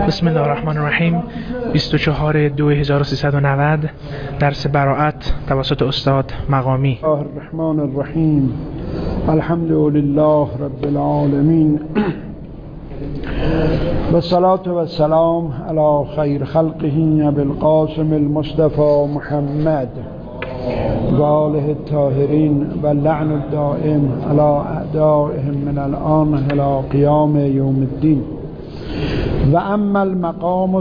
بسم الله الرحمن الرحیم. 24/2/1390 درس براءت توسط استاد مقامی. الرحمن الرحیم. الحمد لله رب العالمین والصلاة والسلام علی خیر خلقه ابی القاسم المصطفى محمد و آله الطاهرین و لعن الدائم علی اعدائهم من الآن الی قیام یوم الدین. و اما المقام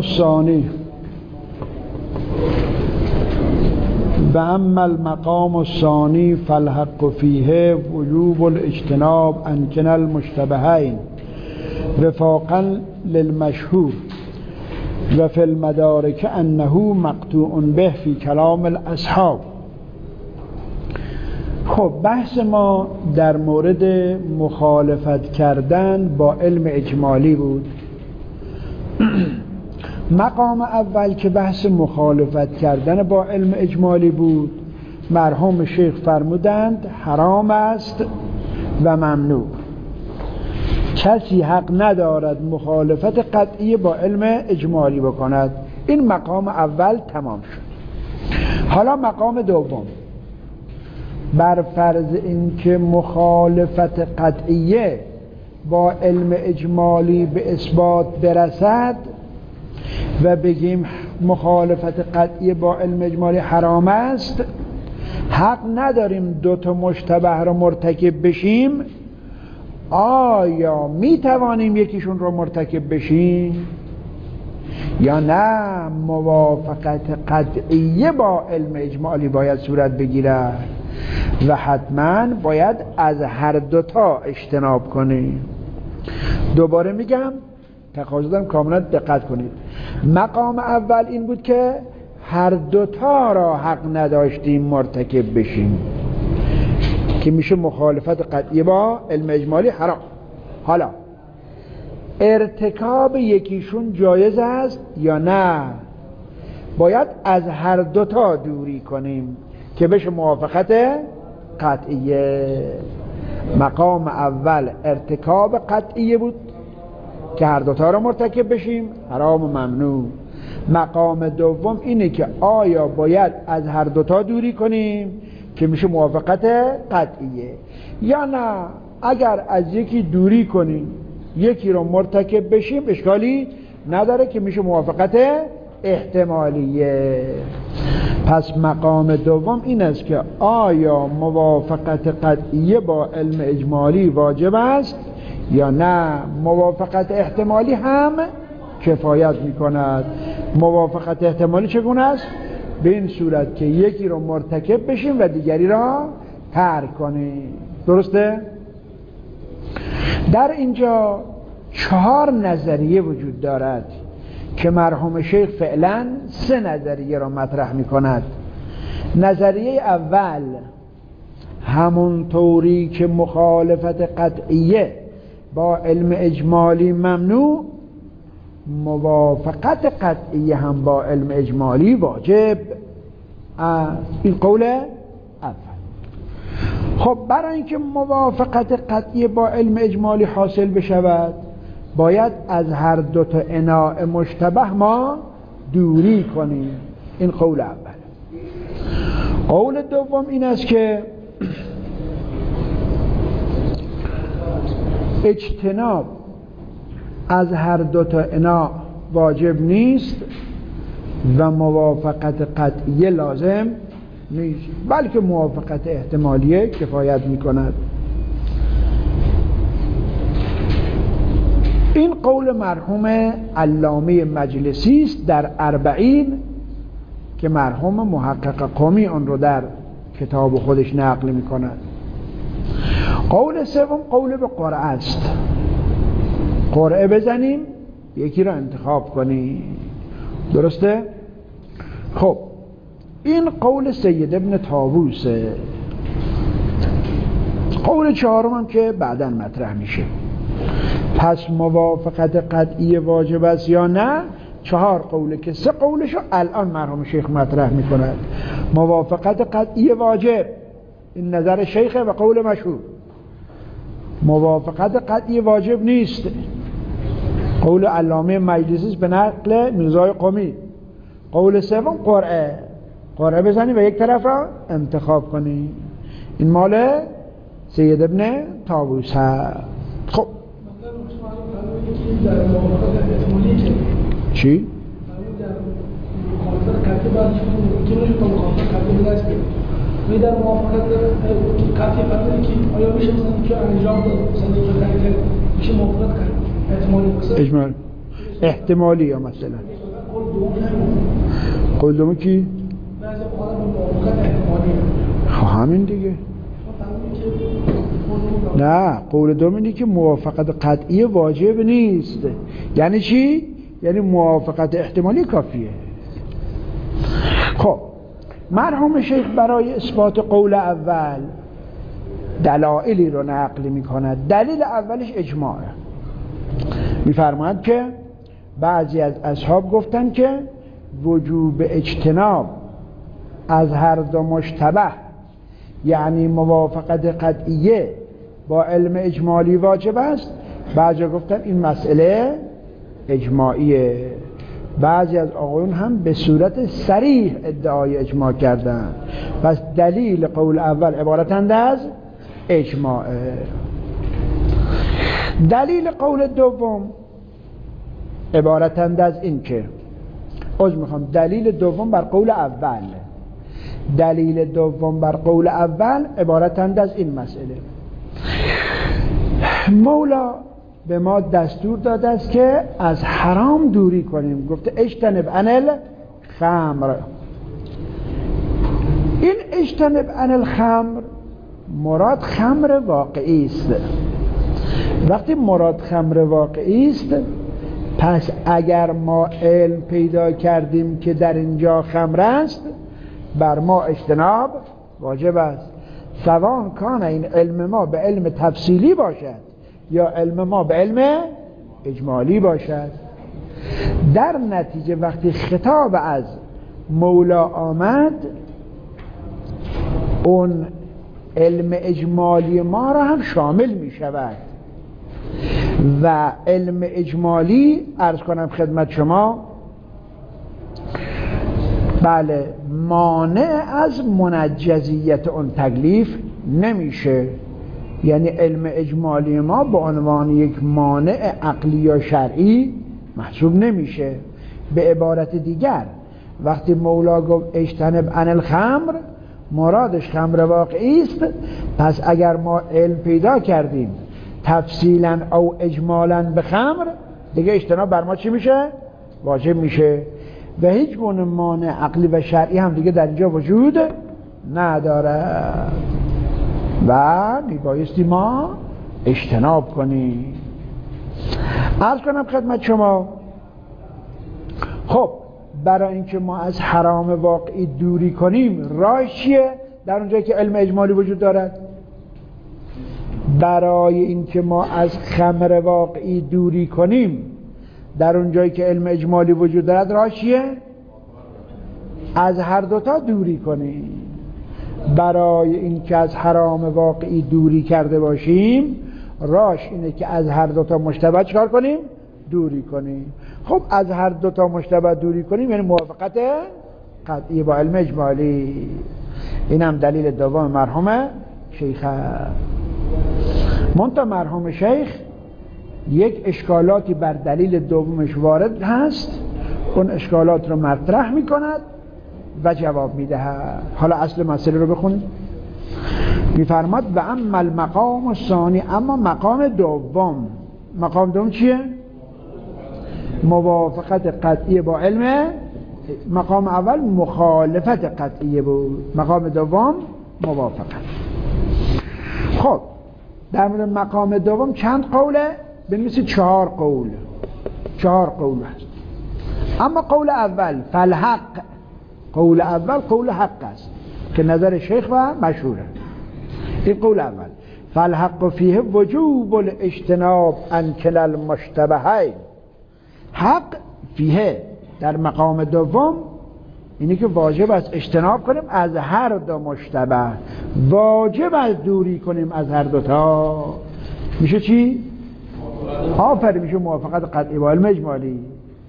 الثانی فالحق فیه وجوب الاجتناب عن كلا المشتبهین وفاقا للمشهور و فی المدارک انه مقطوع به فی کلام الاصحاب. خب بحث ما در مورد مخالفت کردن با علم اجمالی بود. مقام اول که بحث مخالفت کردن با علم اجمالی بود، مرحوم شیخ فرمودند حرام است و ممنوع. کسی حق ندارد مخالفت قطعی با علم اجمالی بکند. این مقام اول تمام شد. حالا مقام دوم، بر فرض اینکه مخالفت قطعیه با علم اجمالی به اثبات برسد و بگیم مخالفت قطعی با علم اجمالی حرام است، حق نداریم دو تا مشتبه را مرتکب بشیم. آیا می توانیم یکیشون رو مرتکب بشیم یا نه؟ موافقت قطعیه با علم اجمالی باید صورت بگیرد و حتما باید از هر دوتا اجتناب کنیم. دوباره میگم، تقاضا دارم کاملا دقت کنید. مقام اول این بود که هر دوتا را حق نداشتیم مرتکب بشیم، که میشه مخالفت قطعی با علم اجمالی حرام. حالا ارتکاب یکیشون جایز است یا نه؟ باید از هر دوتا دوری کنیم که بشه موافقت قطعیه. مقام اول ارتکاب قطعیه بود که هر دوتا را مرتکب بشیم، حرام و ممنوع. مقام دوم اینه که آیا باید از هر دوتا دوری کنیم که میشه موافقت قطعیه یا نه. اگر از یکی دوری کنیم یکی رو مرتکب بشیم اشکالی نداره که میشه موافقت احتمالیه. پس مقام دوم این است که آیا موافقت قطعیه با علم اجمالی واجب است یا نه. موافقت احتمالی هم کفایت میکند. موافقت احتمالی چگونه است؟ به این صورت که یکی رو مرتکب بشیم و دیگری را ترک کنیم. درسته؟ در اینجا 4 نظریه وجود دارد که مرحوم شیخ فعلا 3 نظریه را مطرح می کند. نظریه اول، همونطوری که مخالفت قطعیه با علم اجمالی ممنوع، موافقت قطعیه هم با علم اجمالی واجب. این قول اول. خب برای اینکه موافقت قطعیه با علم اجمالی حاصل بشود باید از هر دو تا اناع مشتبه ما دوری کنیم. این قول اول. قول دوم این است که اجتناب از هر دو تا اناع واجب نیست و موافقت قطعیه لازم نیست، بلکه موافقت احتمالیه کفایت میکند. این قول مرحوم علامه مجلسی است در 40 که مرحوم محقق قمی آن رو در کتاب خودش نقل میکند. قول سوم قول به قرعه است. قرعه بزنیم یکی رو انتخاب کنیم. درسته؟ خب این قول سید ابن طاووسه. قول چهارم هم که بعداً مطرح میشه. پس موافقت قطعی واجب است یا نه؟ 4 قوله که 3 قولشو الان مرحوم شیخ مطرح میکند. موافقت قطعی واجب، این نظر شیخه و قول مشهور. موافقت قطعی واجب نیست، قول علامه مجلسی به نقل میرزای قمی. قول سوم قرعه بزنی و یک طرف را انتخاب کنی. این مال سید ابن طاووس هست. خب چی؟ در موافقت قطعی فرمودی که آیا میشه مثلا که انجام داد مثلا که میشه موافقت کرد احتمالی باشه اجمالی احتمالی یا مثلا قول دوم کی؟ بعضی اوقات موافقت احتمالی همین دیگه. نه قول دوم اینه که موافقت قطعی واجب نیست. یعنی چی؟ یعنی موافقت احتمالی کافیه. خب مرحوم شیخ برای اثبات قول اول دلایلی رو نقل می‌کند. دلیل اولش اجماعه. می‌فرماید که بعضی از اصحاب گفتن که وجوب اجتناب از هر دو مشتبه، یعنی موافقت قطعیه با علم اجمالی واجب است. بعضی گفتن این مسئله اجماعیه. بعضی از آقایون هم به صورت صریح ادعای اجماع کردند. پس دلیل قول اول عبارتند از اجماع. دلیل قول دوم عبارتند از این که دلیل دوم بر قول اول، دلیل دوم بر قول اول عبارتند از این مسئله: مولا به ما دستور داده است که از حرام دوری کنیم. گفته اجتنب عن الخمر. این اجتنب عن الخمر مراد خمر واقعی است. وقتی مراد خمر واقعی است، پس اگر ما علم پیدا کردیم که در اینجا خمر است، بر ما اجتناب واجب است. سواء کان این علم ما به علم تفصیلی باشد یا علم ما به علم اجمالی باشد. در نتیجه وقتی خطاب از مولا آمد، اون علم اجمالی ما را هم شامل می شود و علم اجمالی عرض کنم خدمت شما بله مانع از منجزیت اون تکلیف نمیشه. یعنی علم اجمالی ما به عنوان یک مانع عقلی یا شرعی محسوب نمیشه. به عبارت دیگر وقتی مولا گفت اجتنب عن الخمر، مرادش خمر واقعی است. پس اگر ما علم پیدا کردیم تفصیلا او اجمالا به خمر، دیگه اجتناب بر ما چی میشه؟ واجب میشه و هیچ گونه مانع عقلی و شرعی هم دیگه در اینجا وجود نداره و میبایستی ما اجتناب کنیم. عرض کنم خدمت شما، خب برای اینکه ما از حرام واقعی دوری کنیم راه چیه؟ در اونجایی که علم اجمالی وجود دارد. برای اینکه ما از خمر واقعی دوری کنیم در اونجایی که علم اجمالی وجود دارد، راه چیه؟ از هر دوتا دوری کنیم. برای اینکه از حرام واقعی دوری کرده باشیم، راهش اینه که از هر دوتا مشتبه چکار کنیم؟ دوری کنیم. خب از هر دوتا مشتبه دوری کنیم یعنی موافقت قطعی با علم اجمالی. این هم دلیل دوم مرحوم شیخ. منتها مرحوم شیخ یک اشکالاتی بر دلیل دومش وارد هست، اون اشکالات رو مطرح میکند و جواب میدهد. حالا اصل مسئله رو بخونید. میفرماد و اما المقام الثانی، اما مقام دوم. مقام دوم چیه؟ موافقت قطعی با علم. مقام اول مخالفت قطعی بود، مقام دوم موافقت. خب در مورد مقام دوم چند قوله؟ بنویسید 4 قول. 4 قول هست. اما قول اول فالحق، قول اول قول حق است که نظر شیخ و مشهوره. این قول اول فالحق فیه وجوب الاجتناب عن کلا المشتبهین. حق فیه در مقام دوم اینی که واجب است اجتناب کنیم از هر دو مشتبه، واجب است دوری کنیم از هر دوتا. میشه چی؟ آفرین میشه موافقت قطعی با علم اجمالی.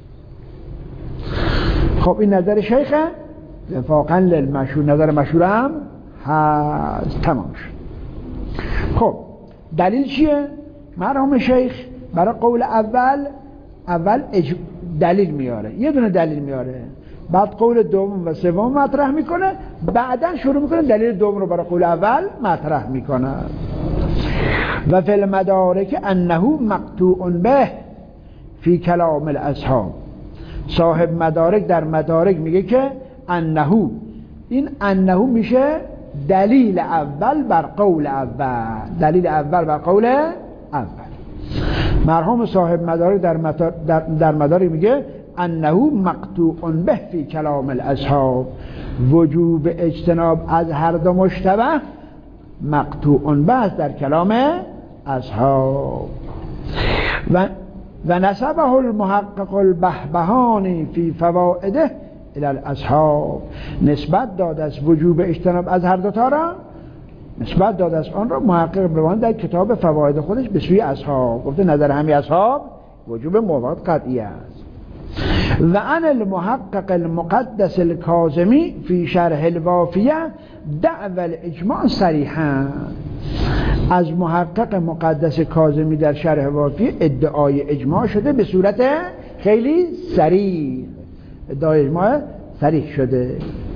خب این نظر شیخه وفاقا للمشهور، نظر مشهور هم هست. تمام شد. خب دلیل چیه؟ مرحوم شیخ برای قول اول دلیل میاره، یه دونه دلیل میاره، بعد قول دوم و سوم مطرح میکنه، بعدا شروع میکنه دلیل دوم رو برای قول اول مطرح میکنه. و فی المدارک انه مقطوع به فی کلام الاصحاب. صاحب مدارک در مدارک میگه که انه، این انه میشه دلیل اول بر قول اول، دلیل اول بر قول اول. مرحوم صاحب مدارک در مدارک میگه انه مقطوع به فی کلام الاصحاب، وجوب اجتناب از هر دو مشتبه مقطوع به است در کلام اصحاب. و نسبه المحقق البهبهانی فی فوائده الی الاصحاب، نسبت داد از وجوب اجتناب از هر دوتا را، نسبت داد از آن را محقق بهبهانی در کتاب فواید خودش به سوی اصحاب. گفته نظر همه اصحاب وجوب موافقت قطعی است. و عن المحقق المقدس الکاظمی فی شرح الوافیه دعوی الاجماع صریحا، از محقق مقدس کاظمی در شرح وافیه ادعای اجماع شده به صورت خیلی صریح، ادعای اجماع صریح شده.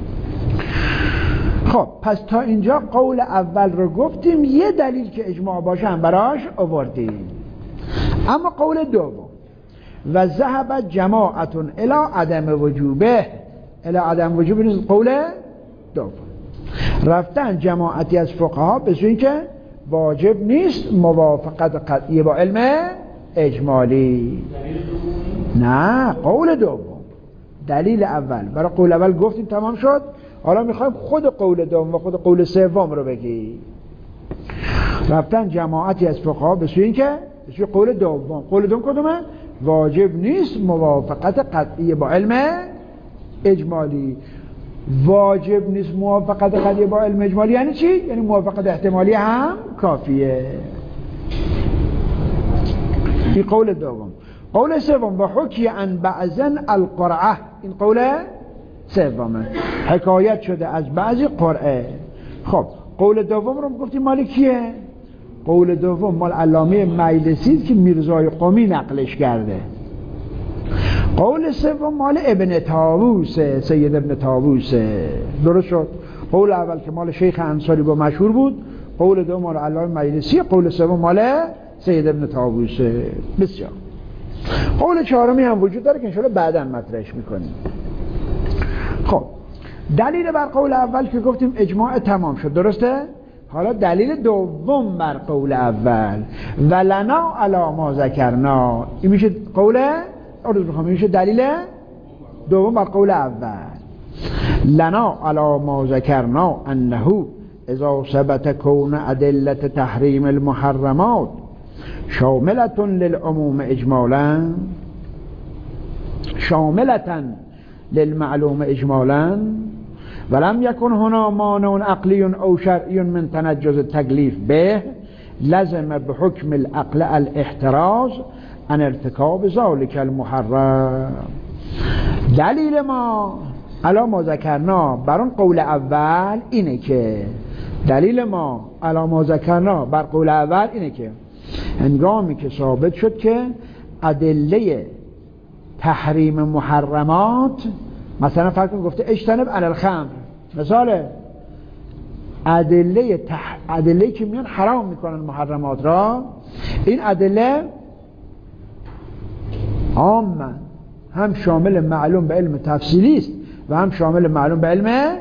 خب پس تا اینجا قول اول رو گفتیم، یه دلیل که اجماع باشه هم براش آوردیم. اما قول دوم و ذهب جماعت الی عدم وجوبه، الی عدم وجوب نیست قول دوم، رفتن جماعتی از فقها به سوی اینکه واجب نیست موافقت قطعی با علم اجمالی. نه قول دوم، دلیل اول برای قول اول گفتیم تمام شد، حالا میخوایم خود قول دوم و خود قول سوم رو بگی. رفتن جماعتی از فقها به سوی اینکه به سوی قول دوم، قول دوم کدومه؟ واجب نیست موافقت قطعی با علم اجمالی. واجب نیست موافقت قطعی با علم اجمالی یعنی چی؟ یعنی موافقت احتمالی هم کافیه. این قول دوم. قول سوم و حکی عن بعضن القرعه، این قول سومه، حکایت شده از بعضی قرعه. خب قول دوم رو گفتیم مال کیه؟ قول دوم مال علامه مجلسی که میرزای قمی نقلش کرده. قول سوم مال ابن طاووس، سید ابن طاووس. درست شد. قول اول که مال شیخ انصاری با مشهور بود، قول دوم مال علامه مجلسی، قول سوم مال سید ابن طاووس. بسیار. قول چهارمی هم وجود داره که انشاءالله بعداً مطرحش میکنیم. خب دلیل بر قول اول که گفتیم اجماع تمام شد، درسته؟ حالا دلیل دوم بر قول اول ولنا علی ما ذکرنا، این میشه قول میشه دلیل دوم بر قول اول. لنا علی ما ذکرنا انه اذا ثبت کون ادله تحریم المحرمات شاملة للعموم اجمالا، شاملة للمعلوم اجمالا، ولم يكن هنا مانع عقلی او شرعی من تنجز التکلیف به، لزم بحکم العقل الاحتراز عن ارتکاب ذلك المحرم. دلیل ما علی ما ذکرنا بر اون قول اول اینه که، دلیل ما علی ما ذکرنا بر قول اول اینه که هنگامی که ثابت شد که ادله تحریم محرمات، مثلا فرض کن گفته اجتنب علی الخمر، مثال ادله که میان حرام میکنن محرمات را، این ادله عامه هم شامل معلوم به علم تفصیلی است و هم شامل معلوم به علم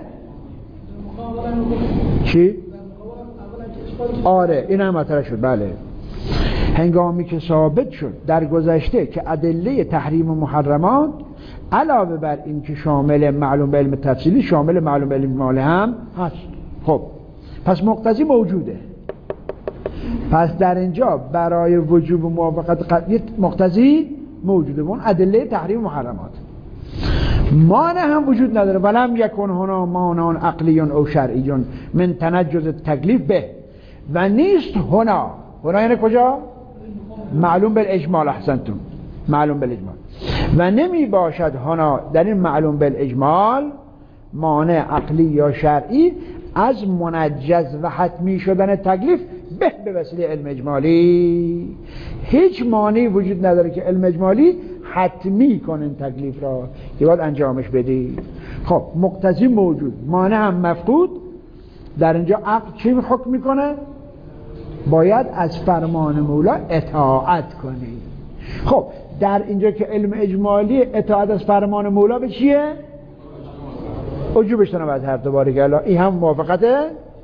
چی؟ آره این هم مطرح شد. بله هنگامی که ثابت شد در گذشته که ادله تحریم محرمات علاوه بر این که شامل معلوم به علم تفصیلی شامل معلوم به علم اجمالی هم هست. خب پس مقتضی موجوده، پس در اینجا برای وجوب موافقت قطعی مقتضی موجوده، اون ادله تحریم محرمات. مانع هم وجود نداره، ولم یکن هنا مانع عقلی او شرعی من تنجز التکلیف به، و نیست هنا یعنی کجا؟ معلوم بالاجمال. احسنتون، معلوم بالاجمال. و نمی باشد هنا در این معلوم بالاجمال مانع عقلی یا شرعی از منجز و حتمی شدن تکلیف به وسیله علم اجمالی. هیچ مانعی وجود نداره که علم اجمالی حتمی کنن تکلیف را که باید انجامش بدی. خب مقتضی موجود، مانع هم مفقود. در اینجا عقل چی حکم میکنه؟ باید از فرمان مولا اطاعت کنی. خب در اینجا که علم اجمالی اطاعت از فرمان مولا به چیه؟ وجوبش از هر دوباره گلا. این هم موافقته.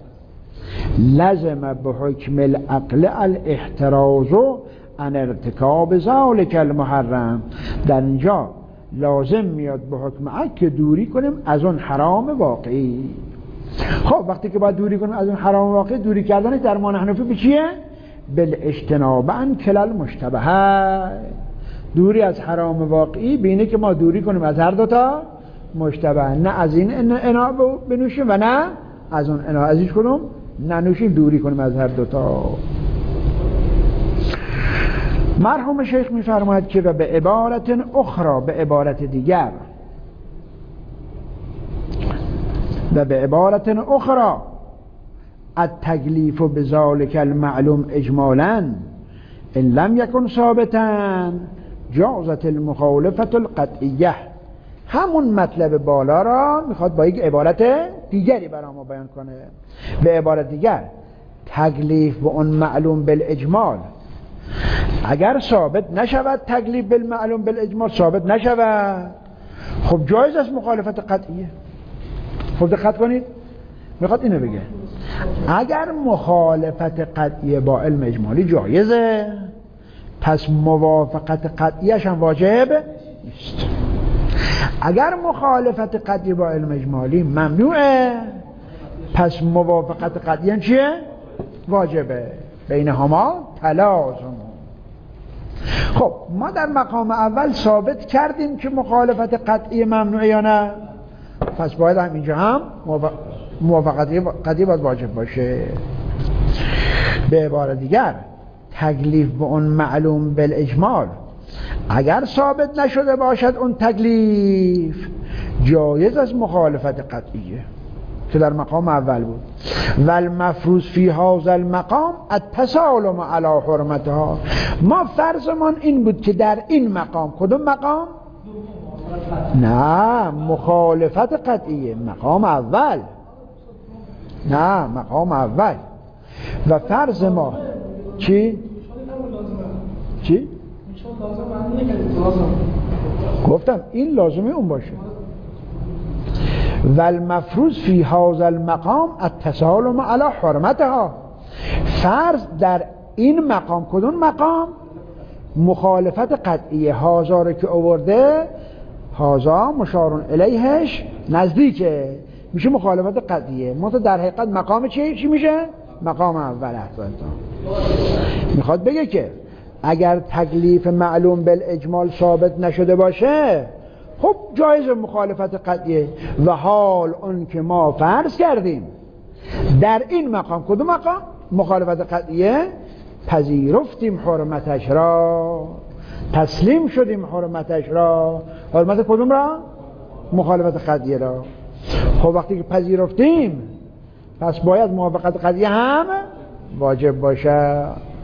لازم به حکم العقل الاحتراز عن ارتکاب ذلک المحرم. در اینجا لازم میاد به حکم عقل که دوری کنیم از اون حرام واقعی. خب وقتی که باید دوری کنیم از اون حرام واقعی، دوری کردن در ما حنفی به چیه؟ بالاجتناب عن کلا المشتبه. دوری از حرام واقعی بینه که ما دوری کنیم از هر دوتا مشتبه، نه از این انا بنوشیم و نه از اون انا. از هیچ کدوم ننوشیم، دوری کنیم از هر دوتا. مرحوم شیخ میفرماید که و به عبارت اخرى، به عبارت دیگر، و به عبارت اخرى التکلیف بذلک المعلوم اجمالا ان لم یکن ثابتا جازت المخالفت القطعیه. همون مطلب بالا را میخواد با یک عبارت دیگری برای ما بیان کنه. به عبارت دیگر، تکلیف به اون معلوم بالاجمال اگر ثابت نشود، تکلیف بالمعلوم بالاجمال ثابت نشود، خب جایز است مخالفت قطعیه. خب دقت کنید، میخواد اینو بگه اگر مخالفت قطعیه با علم اجمالی جایزه، پس موافقت قطعیش هم واجب نیست. اگر مخالفت قطعی با علم اجمالی ممنوعه، پس موافقت قطعی هم چیه؟ واجبه. بینهما تلازم. خب ما در مقام اول ثابت کردیم که مخالفت قطعی ممنوعه یا نه، پس باید هم اینجا هم موافقت قطعی باید واجب باشه. به عبارت دیگر، تکلیف به اون معلوم بالاجمال اگر ثابت نشده باشد اون تکلیف، جایز از مخالفت قطعیه که در مقام اول بود. و المفروض فی هذا المقام التسالم علی حرمتها. ما فرضمان این بود که در این مقام، کدوم مقام؟ نه مخالفت قطعیه، مقام اول، نه مقام اول. و فرض ما چی؟ چی؟ گفتم این لازمه اون باشه. و المفروض فی هذا المقام التسالم علی حرمتها. فرض در این مقام، کدوم مقام؟ مخالفت قطعیه. هازا رو که آورده، هازا مشارون الیهش نزدیکه، میشه مخالفت قطعیه. منتها در حقیقت مقام چی میشه؟ مقام اول. میخواد بگه که اگر تکلیف معلوم بالاجمال ثابت نشده باشه، خب جایز مخالفت قطعیه. و حال اون که ما فرض کردیم در این مقام، کدوم مقام؟ مخالفت قطعیه، پذیرفتیم حرمتش را، تسلیم شدیم حرمتش را. حرمت کدوم را؟ مخالفت قطعیه را. خب وقتی که پذیرفتیم، پس باید موافقت قطعیه هم واجب باشه.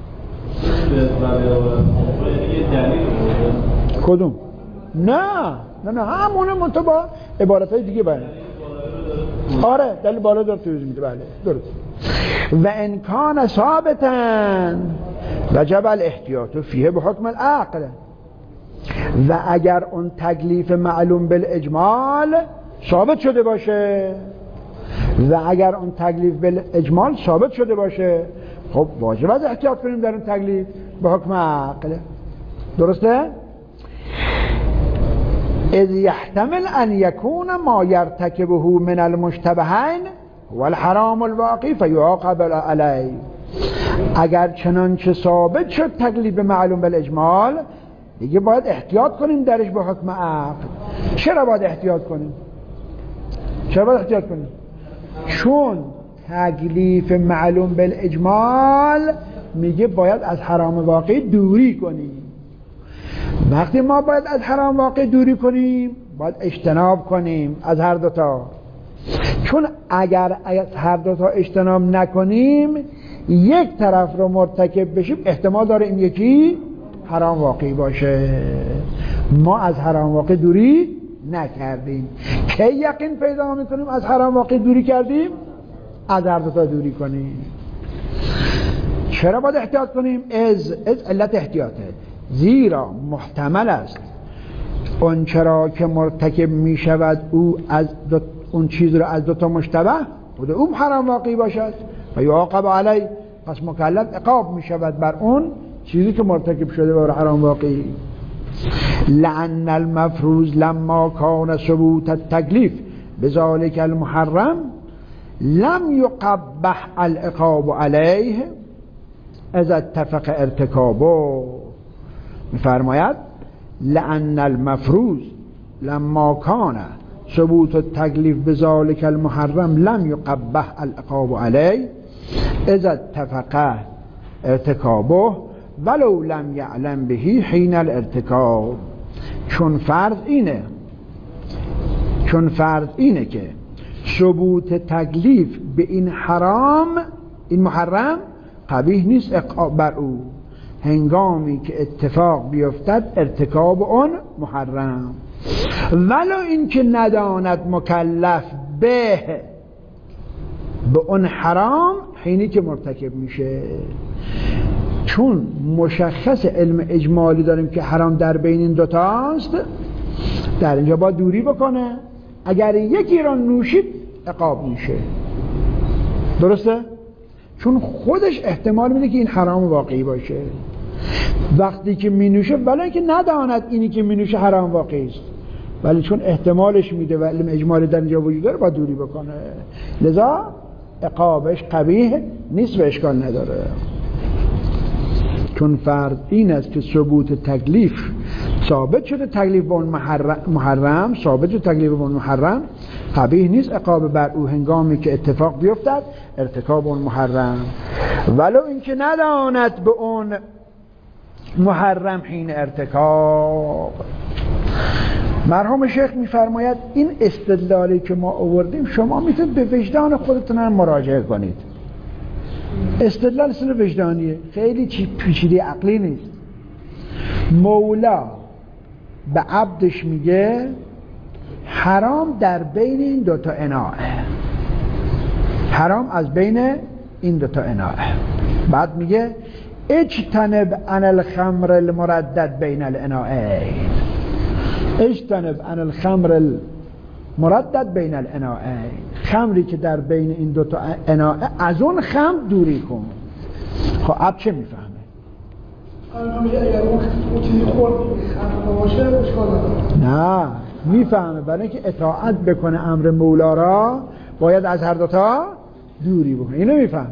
کدوم؟ نه همونه منطقه با عبارت های دیگه بله. آره دلیل بالا داره توضیح میده. بله درست. و انکان ثابتن وجب الاحتیاط فیه به حکم العقل. و اگر اون تکلیف معلوم بالاجمال ثابت شده باشه، و اگر اون تکلیف بالاجمال ثابت شده باشه، خب واجب است احتیاط کنیم در اون تکلیف به حکم عقل. درسته؟ اذ یحتمل ان یکون ما یرتکبه من المشتبهین والحرام الواقعی فیعاقب علیه. اگر چنانچه ثابت شد تکلیف معلوم بالاجمال، دیگه باید احتیاط کنیم درش به حکم عقل. چرا باید احتیاط کنیم؟ چون تکلیف معلوم بالاجمال میگه باید از حرام واقعی دوری کنیم. وقتی ما باید از حرام واقعی دوری کنیم باید اجتناب کنیم از هر دوتا، چون اگر از هر دوتا اجتناب نکنیم یک طرف رو مرتکب بشیم احتمال داره این یکی حرام واقعی باشه. ما از حرام واقعی دوری نکردیم. کی یقین پیدا میکنیم از حرام واقعی دوری کردیم؟ از هر دوتا دوری کنیم. چرا باید احتیاط کنیم؟ از علت احتیاطه، زیرا محتمل است اون چرا که مرتکب می شود او از اون چیز رو از دوتا مشتبه بوده اون حرام واقعی باشد و یعاقب علی، پس مکلف عقاب می شود بر اون چیزی که مرتکب شده بر حرام واقعی. لأن المفروض لما کان ثبوت التکلیف بذلك المحرم لم يقبح العقاب علیه اذا اتفق ارتکابه. میفرماید لأن المفروض لما کان ثبوت التکلیف بذلك المحرم لم يقبح العقاب علیه اذا اتفق ارتکابه ولو لم یعلم به حین الارتکاب. چون فرض اینه که ثبوت تکلیف به این حرام، این محرم، قبیح نیست عقاب بر او هنگامی که اتفاق بیفتد ارتکاب اون محرم، ولو این که نداند مکلف به اون حرام حینی که مرتکب میشه. چون مشخص علم اجمالی داریم که حرام در بین این دوتاست، در اینجا باید دوری بکنه. اگر یکی را نوشید عقاب میشه. درسته؟ چون خودش احتمال میده که این حرام واقعی باشه. وقتی که می نوشه ولی اینکه نداند اینی که می نوشه حرام واقعی است، ولی چون احتمالش میده و علم اجمالی در اینجا وجود داره باید دوری بکنه. لذا عقابش قبیح نیست و اشکال نداره. چون فرض این است که ثبوت تکلیف ثابت شده، تکلیف با اون محرم ثابت شده، تکلیف با اون محرم قبیح نیست عقاب بر او هنگامی که اتفاق بیفتد ارتکاب اون محرم، ولو اینکه نداند به اون محرم حین ارتکاب. مرحوم شیخ میفرماید این استدلالی که ما آوردیم شما میتونید به وجدان خودتون هم مراجعه کنید. استدلال اصل وجدانیه، خیلی پیچیده عقلی نیست. مولا به عبدش میگه حرام در بین این دوتا اناعه، حرام از بین این دوتا اناعه. بعد میگه اجتنب عن الخمر المردد بین الاناعین، اجتنب عن الخمر المردد بین الاناعین، خمری که در بین این دوتا اناعه از اون خمر دوری کن. خب عبد چه میفهمه؟ نه میفهمه، برای اینکه اطاعت بکنه امر مولا را باید از هر دوتا دوری بکنه. اینو میفهمه.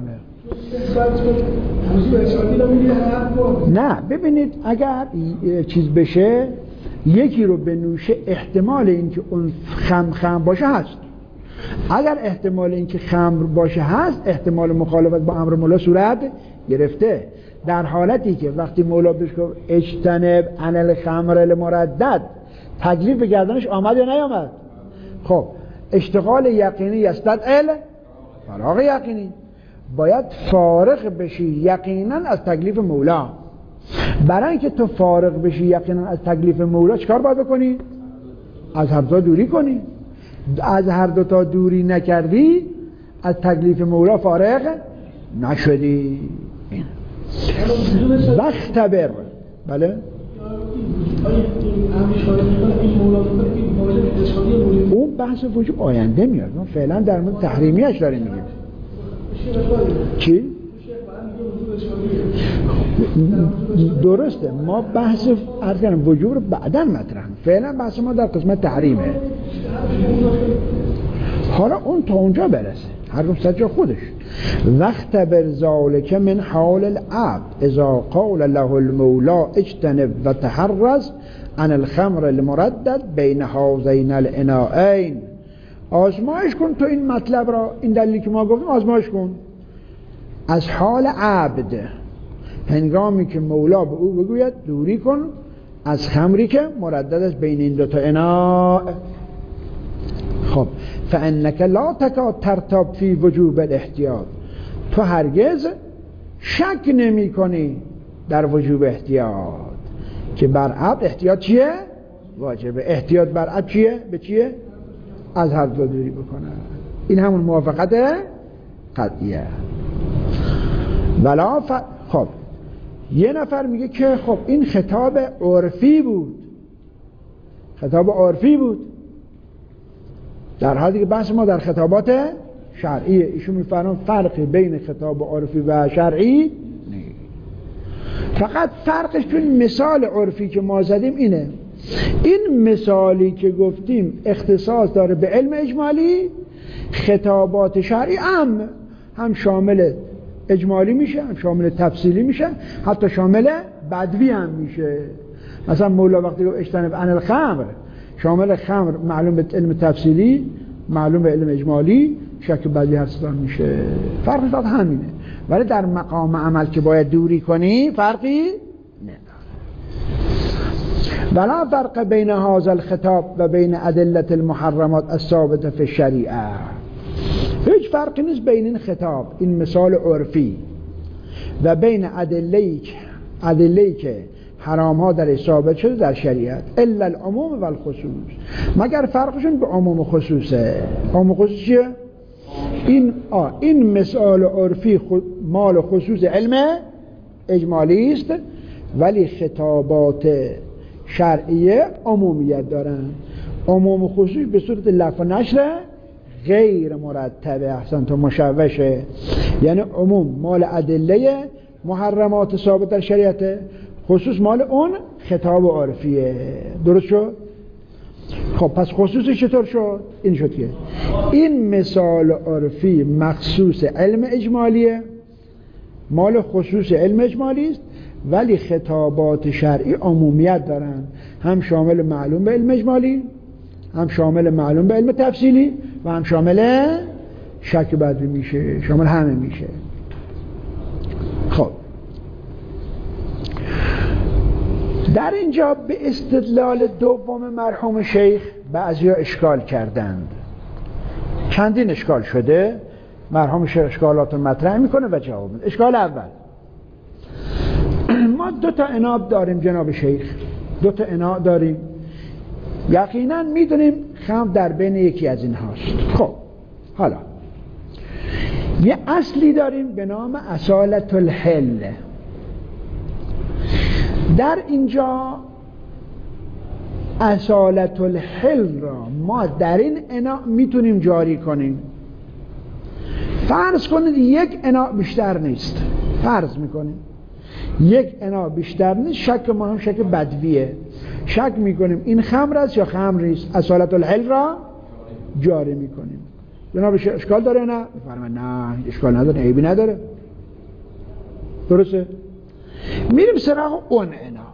نه ببینید اگر چیز بشه یکی رو به نوشه احتمال اینکه اون خمر باشه هست. اگر احتمال اینکه خمر باشه هست احتمال مخالفت با امر مولا صورت گرفته. در حالتی که وقتی مولا بهش گفت اجتنب عن الخمر المردد تکلیف به گردنش آمد یا نیامد؟ خب اشتغال یقینی یستدعی فراغ یقینی، باید فارغ بشی یقینا از تکلیف مولا. برای اینکه تو فارغ بشی یقینا از تکلیف مولا چیکار باید بکنی؟ از هر دو دوری کنی. از هر دو تا دوری نکردی از تکلیف مولا فارغ نشدی. وقتبر بله اون بحث وجوب آینده میاد، ما فعلا در مورد تحریمیش داریم میگیم. چی؟ درسته، ما بحث عرض کردم وجوب رو بعداً مطرح، فعلا بحث ما در قسمت تحریمه. حالا اون تا اونجا برسه، هر روز سجا خودش. وقت بر ذالک من حال العبد اذا قال له المولا اجتنب و تحرز عن الخمر المردد بین هذین الاناءین. آزمایش کن تو این مطلب را، این دلیلی که ما گفتیم آزمایش کن از حال عبد. هنگامی که مولا به او بگوید دوری کن از خمری که مردد است بین این دوتا اناء. خب فانک لا تکاد ترتاب فی وجوب الاحتیاط، تو هرگز شک نمی کنی در وجوب احتیاط، که بر عبد احتیاط چیه؟ واجبه. احتیاط بر عبد چیه؟ به چیه؟ از هر دو دوری بکنه. این همون موافقت قطعیه. خب یه نفر میگه که خب این خطاب عرفی بود، خطاب عرفی بود، در حالی که بحث ما در خطابات شرعیه. ایشون میفرمان فرقی بین خطاب عرفی و شرعی نیست، فقط فرقش تو این مثال عرفی که ما زدیم اینه. این مثالی که گفتیم اختصاص داره به علم اجمالی، خطابات شرعی هم شامل اجمالی میشه، هم شامل تفصیلی میشه، حتی شامل بدوی هم میشه. مثلا مولا وقتی گفت اجتنب عن الخمر، شامل خمر معلوم به علم تفصیلی، معلوم به علم اجمالی، شک بدوی هر صدا میشه. فرقش داد همینه، ولی در مقام عمل که باید دوری کنی فرقی نداره. ولا فرق بین هذا الخطاب و بین ادله المحرمات الثابته فی الشریعه. هیچ فرقی نیست بین این خطاب، این مثال عرفی، و بین ادله‌ای که حرام ها در ثابت شده در شریعت، الا العموم و الخصوص، مگر فرقشون به عموم و خصوصه. عموم و خصوص چیه؟ این مثال عرفی مال و خصوص علم اجمالی است، ولی خطابات شرعیه عمومیت دارن. عموم و خصوص به صورت لفظ و نشر غیر مرتبه، احسن تو مشوشه. یعنی عموم مال ادله محرمات ثابت در شریعت، خصوص مال اون خطاب عرفیه. درست شد؟ خب پس خصوصش چطور شد؟ این شد که این مثال عرفی مخصوص علم اجمالیه، مال خصوص علم اجمالی است، ولی خطابات شرعی عمومیت دارن، هم شامل معلوم به علم اجمالی، هم شامل معلوم به علم تفصیلی، و هم شامل شک بدوی میشه، شامل همه میشه. خب در اینجا به استدلال دوم مرحوم شیخ بعضیا اشکال کردند. چندین اشکال شده، مرحوم شیخ اشکالات رو مطرح میکنه و جواب میده. اشکال اول، ما دو تا عناب داریم جناب شیخ، دو تا عناب داریم، یقینا میدونیم خمر در بین یکی از این هاست. خب حالا یه اصلی داریم به نام اصالت الحل. در اینجا اصالت الحل را ما در این اناء میتونیم جاری کنیم. فرض کنید یک اناء بیشتر نیست، فرض میکنیم یک اناء بیشتر نیست، شک ما هم شک بدویه، شک میکنیم این خمر است یا خمر نیست، اصالت الحل را جاری میکنیم. جناب اشکال داره نه؟ میفرمایید نه اشکال نداره، عیبی نداره. درسته؟ میریم سراغ اون اناء.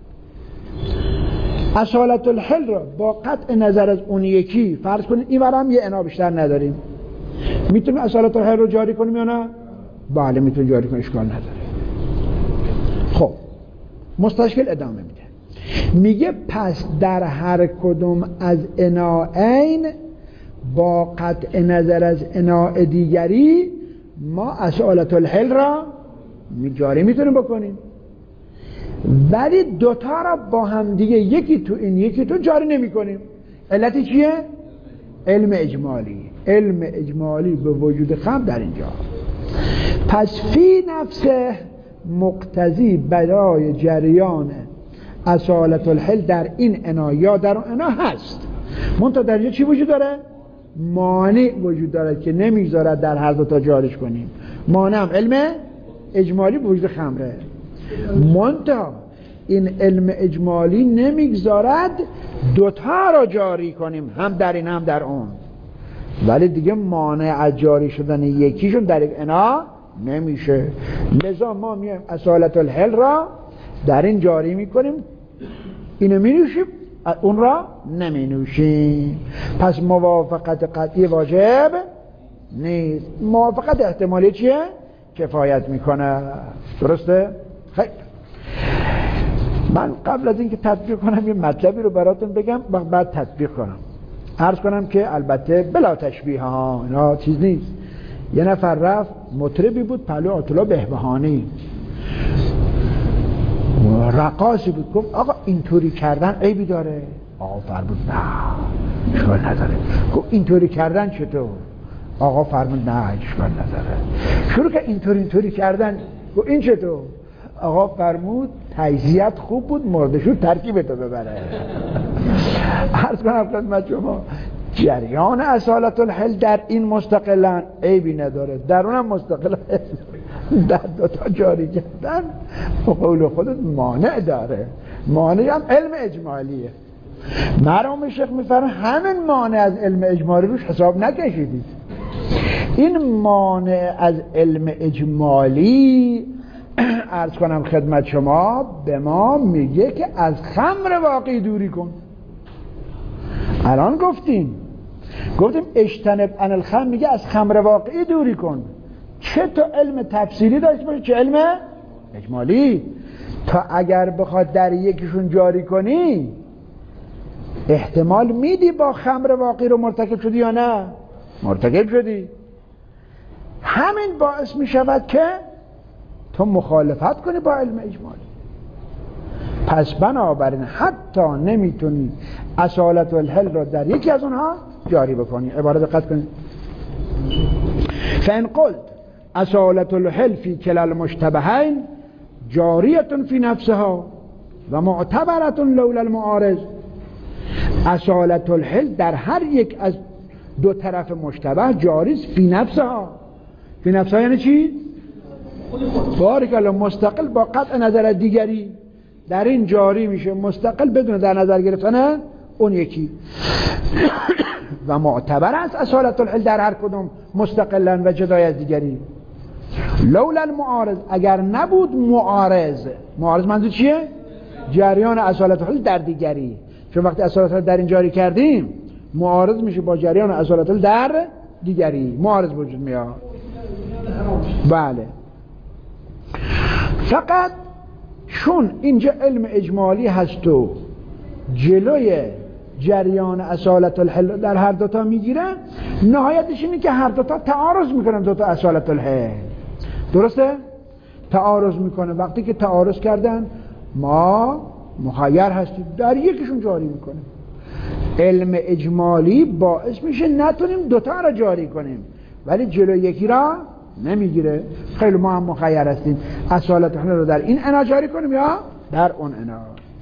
اصالت الحل را با قطع نظر از اون یکی فرض کنید این ورم یه اناء بیشتر نداریم، میتونیم اصالت الحل رو جاری کنیم یا نه؟ بله میتونیم جاری کنیم، اشکال نداره. خب مستشکل ادامه میده، میگه پس در هر کدوم از اناءین با قطع نظر از اناء دیگری ما اصالت الحل را جاری میتونیم بکنیم، ولی دوتا را با هم دیگه یکی تو این یکی تو جاری نمی کنیم. علتی چیه؟ علم اجمالی. علم اجمالی به وجود خمر در اینجا، پس فی نفسه مقتضی برای جریان اصالت الحل در این انا یا در اون انا هست. منتها در اینجا چی وجود داره؟ مانع وجود داره که نمیگذارد در هر دو تا جاریش کنیم. مانع هم علم اجمالی به وجود خمره، منتها این علم اجمالی نمیگذارد دوتا را جاری کنیم، هم در این هم در اون، ولی دیگه مانع از جاری شدن یکیشون در یک انا نمیشه. لذا ما میایم اصالت الحل را در این جاری میکنیم، اینو مینوشیم، اون را نمینوشیم. پس موافقت قطعی واجب نیست، موافقت احتمالی چیه؟ کفایت میکنه. درسته؟ خیلی من قبل از اینکه تطبیق کنم یه مطلبی رو براتون بگم بعد تطبیق کنم. عرض کنم که البته بلا تشبیه ها، اینا چیز نیست. یه نفر رفت مطربی بود پهلوی آیت الله بهبهانی، رقاصی بود، گفت آقا اینطوری کردن عیبی داره؟ آقا فرمود نه اشکال نداره. گفت اینطوری کردن چطور؟ آقا فرمود نه اشکال نداره. شروع که اینطوری کردن، گفت این چطور؟ آقا فرمود تجزیه‌ات خوب بود، مردشور ترکیبتو ببره. عرض کنم خدمت شما جریان اصالت الحل در این مستقلا عیبی نداره، در اونم مستقلا در دوتا جاری کردن به قول خودت مانع داره. مانع هم علم اجمالیه. مرحوم شیخ میفرمایند همین مانع از علم اجمالی روش حساب نکشیدید. این مانع از علم اجمالی عرض کنم خدمت شما به ما میگه که از خمر واقعی دوری کن. الان گفتیم اجتنب عن الخمر، میگه از خمر واقعی دوری کن. چه تو علم تفصیلی داشته باشه چه علم اجمالی. تا اگر بخواد در یکیشون جاری کنی احتمال میدی با خمر واقعی رو مرتکب شدی یا نه؟ مرتکب شدی. همین باعث میشود که تو مخالفت کنی با علم اجمالی. پس بنابراین حتی نمیتونی اصالت الحل را در یکی از اونها جاری بکنی. عبارت دقت کنید. فان قلت اصالت الحل فی کلا المشتبهین جاریه فی نفسها و معتبره لولا المعارض. اصالت الحل در هر یک از دو طرف مشتبه جاری است فی نفسها. فی نفسها یعنی چی؟ بارک الله، مستقل با قطع نظر دیگری در این جاری میشه، مستقل بدون در نظر گرفتن اون یکی. و معتبر است اصالت الحل در هر کدوم مستقلا و جدای از دیگری. لولا المعارض، اگر نبود معارض منظور چیه؟ جریان اصالت الحل در دیگری. چون وقتی اصالت الحل در این جاری کردیم معارض میشه با جریان اصالت الحل در دیگری، معارض وجود میاد. بله. فقط چون اینجا علم اجمالی هست و جلوی جریان اصالت الحل در هر دوتا میگیره، نهایتش اینه که هر دوتا تعارض میکنن. دوتا اصالت الحل درسته؟ تعارض میکنه. وقتی که تعارض کردن ما مخیر هستیم در یکیشون جاری میکنیم. علم اجمالی باعث میشه نتونیم دوتا را جاری کنیم ولی جلوی یکی را نمیگیره. خیلی ما هم مخیر هستیم اصالت الحل رو در این انا جاری کنیم یا در اون انا.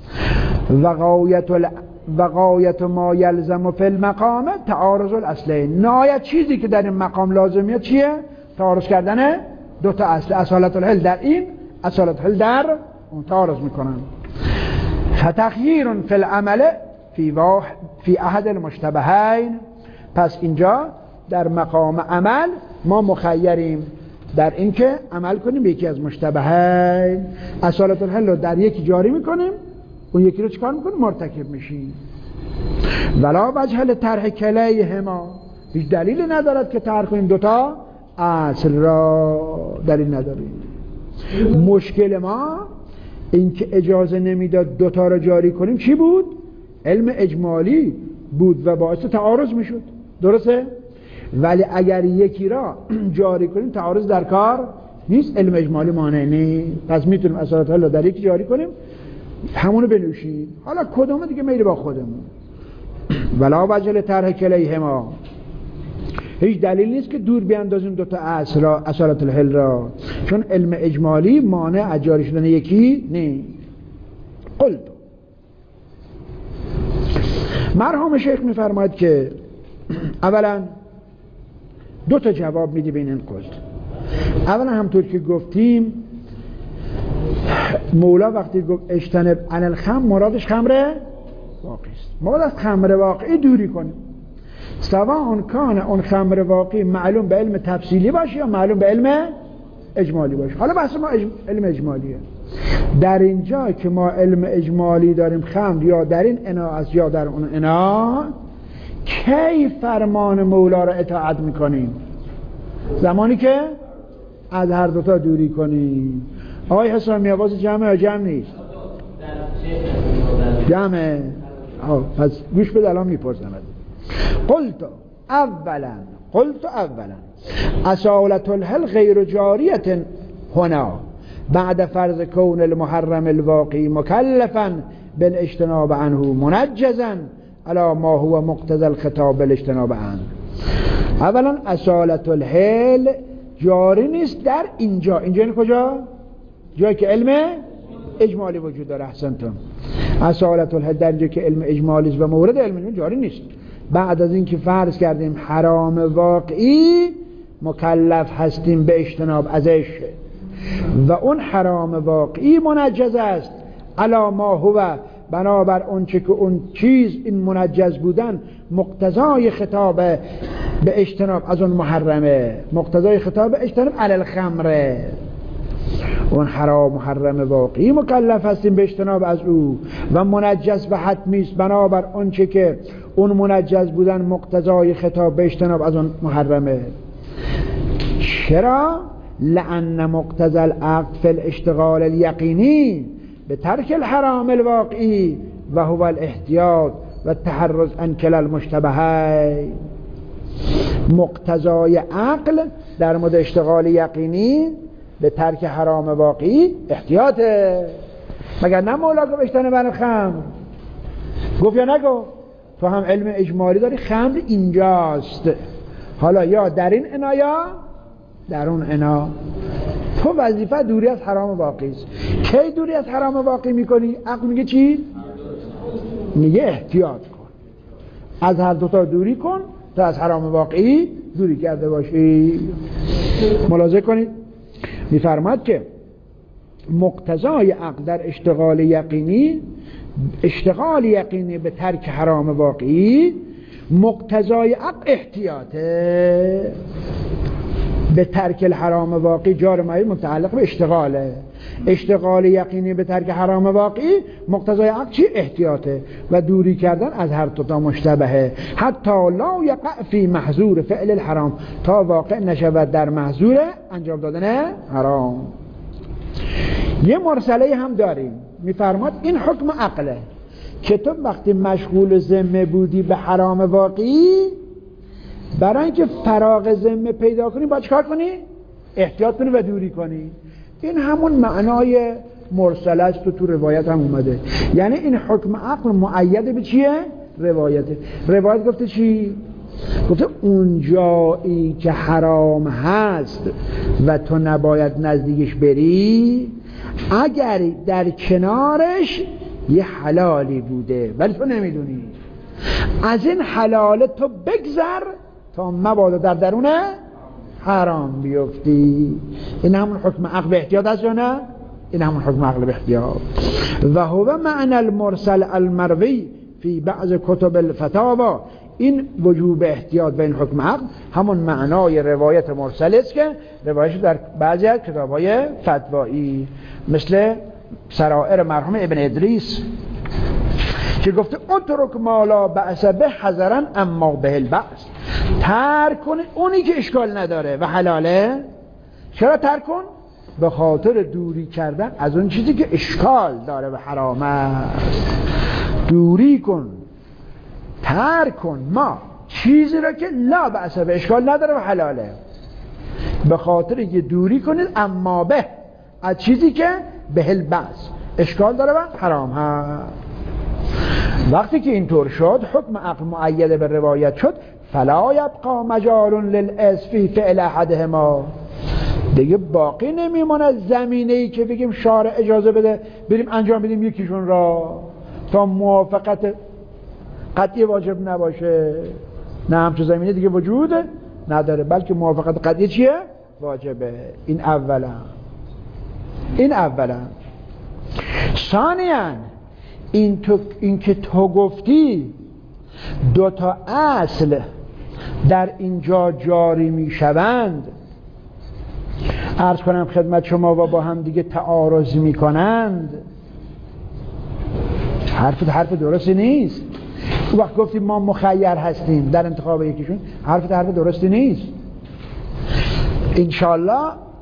وقایت ما یلزم فی المقام تعارض الاصلین. نهایت چیزی که در این مقام لازمیه چیه؟ تعارض کردن دوتا اصل. اصالت الحل در این، اصالت الحل در اون تعارض میکنن. فتغییر فی العمل فی احد المشتبهین. پس اینجا در مقام عمل ما مخیریم در این که عمل کنیم به یکی از مشتبهین. اصالت الحل رو در یکی جاری میکنیم، اون یکی رو چکار میکنیم؟ مرتکب میشیم. ولا وجه لطرح کلیهما، هیچ دلیلی ندارد که طرح کنیم دوتا اصل را، دلیل نداریم. مشکل ما این که اجازه نمیداد دوتا را جاری کنیم چی بود؟ علم اجمالی بود و باعث تعارض میشد. درسته؟ ولی اگر یکی را جاری کنیم تعارض در کار نیست، علم اجمالی مانع نیست. پس میتونیم اصالت الحل در یکی جاری کنیم، همونو بنوشیم. حالا کدومه دیگه میل با خودمون. ولا وجه لطرح کلیهما، هیچ دلیل نیست که دور بیاندازیم دوتا اصل را، اصالت الحل را، چون علم اجمالی مانع از جاری شدن یکی نیست. قلت مرحوم شیخ میفرماید که اولا دو تا جواب میدی بین این قلت. اولا همطور که گفتیم مولا وقتی گفت اجتنب عن الخمر مرادش خمر واقعی است. ما باید از خمر واقعی دوری کنیم، سواء کان اون خمر واقعی معلوم به علم تفصیلی باشه یا معلوم به علم اجمالی باشه. حالا بحث ما علم اجمالیه. در اینجا که ما علم اجمالی داریم خمر یا در این انا است یا در اون انا، کی فرمان مولا را اطاعت میکنیم؟ زمانی که از هر دوتا دوری کنیم. آقای حسامی آواز جمعه یا جمع نیست؟ جمعه. پس گوش بده الان میپرسم. قلت اولا اصالت الحل غیر جاریت هنا بعد فرض کون المحرم الواقعی مکلفا بالاجتناب عنه منجزا على ما هو مقتضى الخطاب بالاجتناب عنه. اولا اصالت الحل جاری نیست در اینجا این کجا؟ جایی که علم اجمالی وجود داره. احسنتم. اصالت الحل در اینجا که علم اجمالی و مورد علم جاری نیست. بعد از اینکه فرض کردیم حرام واقعی مکلف هستیم به اجتناب ازش و اون حرام واقعی منجز است علی ما هو بنابر اون چه که اون چیز این منجز بودن مقتضای خطاب به اجتناب از اون محرمه، مقتضای خطاب به اجتناب علی الخمره. اون حرام محرم واقعی مکلف هستیم به اجتناب از او و منجز و حتمی است بنابر اون چه که اون منجز بودن مقتضای خطاب به اجتناب از اون محرمه. چرا؟ لأن مقتضى العقد في الاشتغال اليقيني بترك الحرام الواقعي وهو الاحتياط والتحرز عن كلا المشتبهين. مقتضای عقل در مورد اشتغال یقینی به ترک حرام واقعی احتیاطه. مگر نه مولا گفت اجتنب عن الخمر؟ گفت یا نگفت؟ تو هم علم اجمالی داری خمر اینجاست، حالا یا در این انا یا در اون انا. تو وظیفه دوری از حرام واقعی است. کی دوری از حرام واقعی میکنی؟ عقل میگه چی؟ میگه احتیاط کن، از هر دوتا دوری کن تا از حرام واقعی دوری کرده باشی. ملاحظه کنید میفرماد که مقتضای عقل در اشتغال یقینی به ترک حرام واقعی، مقتضای عقل احتیاطه. به ترک الحرام واقعی جار مجرور متعلق به اشتغاله. اشتغال یقینی به ترک حرام واقعی مقتضای عقل چی؟ احتیاطه و دوری کردن از هر تا مشتبهه. حتی لا یقع فی محظور فعل الحرام، تا واقع نشود در محظور انجام دادن حرام. یه مرسله هم داریم میفرماد این حکم عقله که تو وقتی مشغول ذمه بودی به حرام واقعی، برای اینکه فراغ ذمه پیدا کنی باید چکار کنی؟ احتیاط کنی و دوری کنی. این همون معنای مرسله است و تو روایت هم اومده. یعنی این حکم عقل مؤید به چیه؟ روایته. روایت گفته چی؟ گفته اون جایی که حرام هست و تو نباید نزدیکش بری، اگر در کنارش یه حلالی بوده ولی تو نمیدونی، از این حلال تو بگذر تا مبادا در درون حرام بیفتی. این همون حکم عقل به احتیاط است یا نه؟ این همون حکم عقل به احتیاط. و هو معنی المرسل المروی فی بعض کتب الفتاوا. این وجوب احتیاط به این حکم عقل همون معنای روایت مرسل است که روایتش در بعضی از کتاب‌های فتوایی مثل سرائر مرحوم ابن ادریس که گفته اترک ما لا بأس به حذرا اما به البأس. ترک کن اونی که اشکال نداره و حلاله. چرا ترک کن؟ به خاطر دوری کردن از اون چیزی که اشکال داره و حرام است. دوری کن، ترک کن ما چیزی را که لا بأس به اشکال نداره و حلاله، به خاطر یه دوری کنید اما به از چیزی که به البأس اشکال داره و حرام هست. وقتی که اینطور شد حکم عقل مؤید به روایت شد، فلا یبقى مجال للاسم فی فعل احدهما. دیگه باقی نمیمونه زمینه‌ای که بگیم شارع اجازه بده بریم انجام بدیم یکیشون را تا موافقت قطعی واجب نباشه. نه همچون زمینه دیگه وجود نداره، بلکه موافقت قطعی چیه؟ واجبه. این اولا. ثانیاً این که تو گفتی دو تا اصل در اینجا جاری می شوند، عرض کنم خدمت شما و با هم دیگه تعارض می کنند، حرف درستی نیست. وقت گفتیم ما مخیر هستیم در انتخاب یکیشون، حرف درستی نیست. انشالله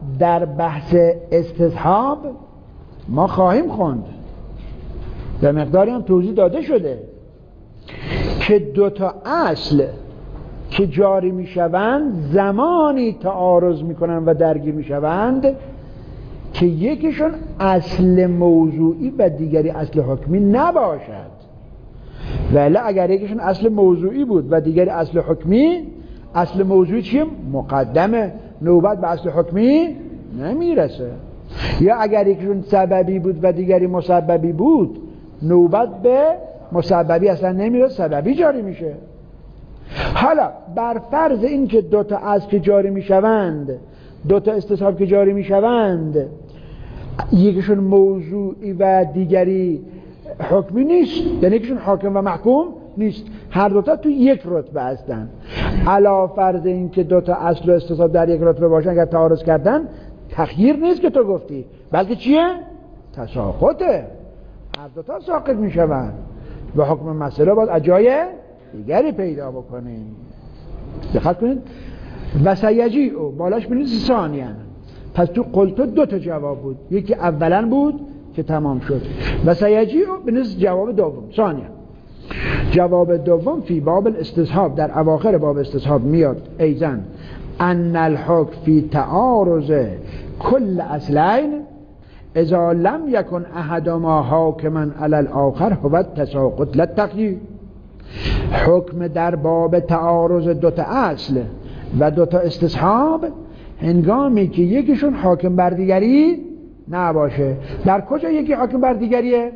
در بحث استصحاب ما خواهیم خوند، به مقداری هم توضیح داده شده که دو تا اصل که جاری میشوند زمانی تعارض میکنن و درگیر میشوند که یکیشون اصل موضوعی و دیگری اصل حکمی نباشد. ولی اگر یکیشون اصل موضوعی بود و دیگری اصل حکمی، اصل موضوعی چیه؟ مقدمه، نوبت به اصل حکمی نمیرسه. یا اگر یکیشون سببی بود و دیگری مسببی بود، نوبت به مسببی اصلا نمیرسه، سببی جاری میشه. حالا بر فرض این که دو تا اصل که جاری میشوند، دو تا استصحاب که جاری میشوند، یکیشون موضوعی و دیگری حکمی نیست، یعنی یکیشون حاکم و محکوم نیست، هر دوتا تو یک رتبه هستن. علا فرض این که دو تا اصل و استصحاب در یک رتبه باشن، اگر تعارض کردن تخییر نیست که تو گفتی، بلکه چیه؟ تساقطه. هر دوتا ساقط میشوند و حکم مسئله باید اجای دیگری پیدا بکنیم. دقت کنید. و سیجیعو بالاش بنویسید ثانیاً. پس تو قلتو دو تا جواب بود، یکی اولا بود که تمام شد، و سیجیعو بنویسید جواب دوم ثانیاً. جواب دوم فی باب الاستصحاب، در اواخر باب استصحاب میاد ایزن ان الحکم فی تعارض کل اصلین اذا لم یکن احدهما حاکما علی الاخر هو تساقط لا تغییر. حکم در باب تعارض دوتا اصل و دوتا استصحاب هنگامی که یکیشون حاکم بر دیگری نباشه. در کجا یکی حاکم بر دیگریه؟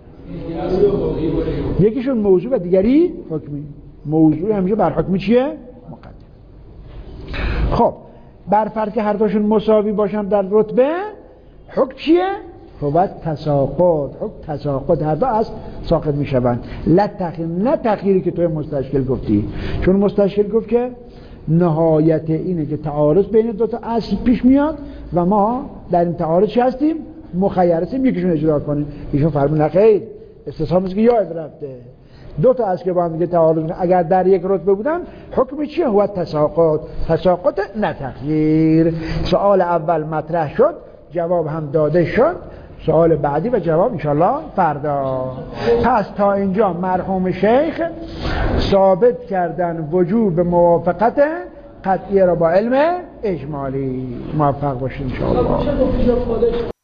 یکیشون موضوع و دیگری حکمی. موضوع همیشه بر حکمی چیه؟ مقدم. خب بر فرض که هر دوشون مساوی باشن در رتبه، حکم چیه؟ هو تساقط. حکم تساقط، هر دو اصل ساقط میشوند. لا تخیر، نه تخیری که توی مستشکل گفتی، چون مستشکل گفت که نهایت اینه که تعارض بین دو تا اصل پیش میاد و ما در این تعارض هستیم، مخیر هستیم، یکیشون اجرا کنیم. ایشون فرمود خیر، استصحاب است که یاد رفته، دو تا اصل که با هم دیگه تعارض اگر در یک رتبه بودن حکم چیه؟ هو تساقط. تساقط نه تغییر. سوال اول مطرح شد، جواب هم داده شد. سوال بعدی و جواب انشالله فردا. پس تا اینجا مرحوم شیخ ثابت کردن وجوب موافقت قطعی را با علم اجمالی. موفق باشید انشالله.